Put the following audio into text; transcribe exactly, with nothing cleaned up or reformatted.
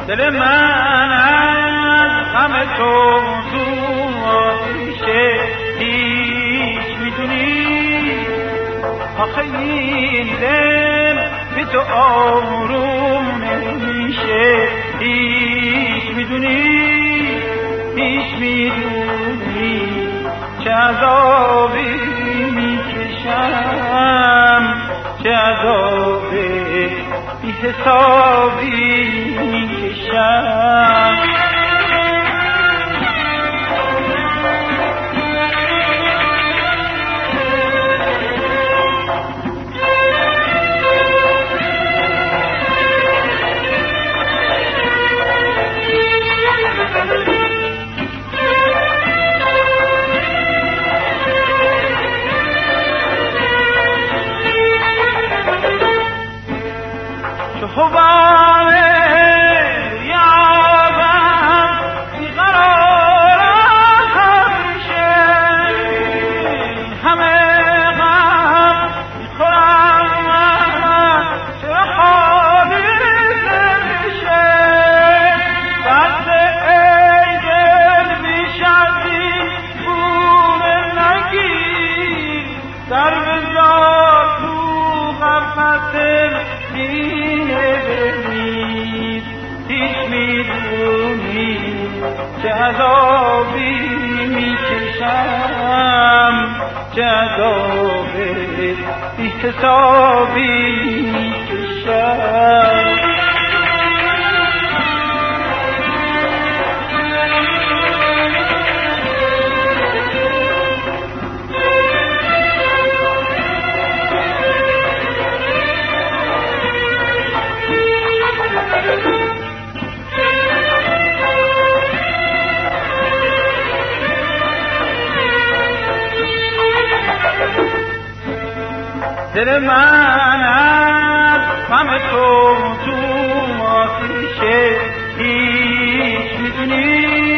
دل من از غم تو تو آتیشه هیچ میدونی آخه این دل بی تو آروم نمیشه هیچ میدونی هیچ میدونی چه عذابی میکشم چه عذاب بی حسابی میکشم خوبان یابم بیقرارم همیشه همه غم میخورم من چرا خوابی نمیشه دست ای دل بیش از این بوم نگیر در بزار تو غفلت هیچ میدونی چه عذابی میکشم چه عذاب بی حسابی میکشم دل من از غم تو تو آتیشه هیچ میدونی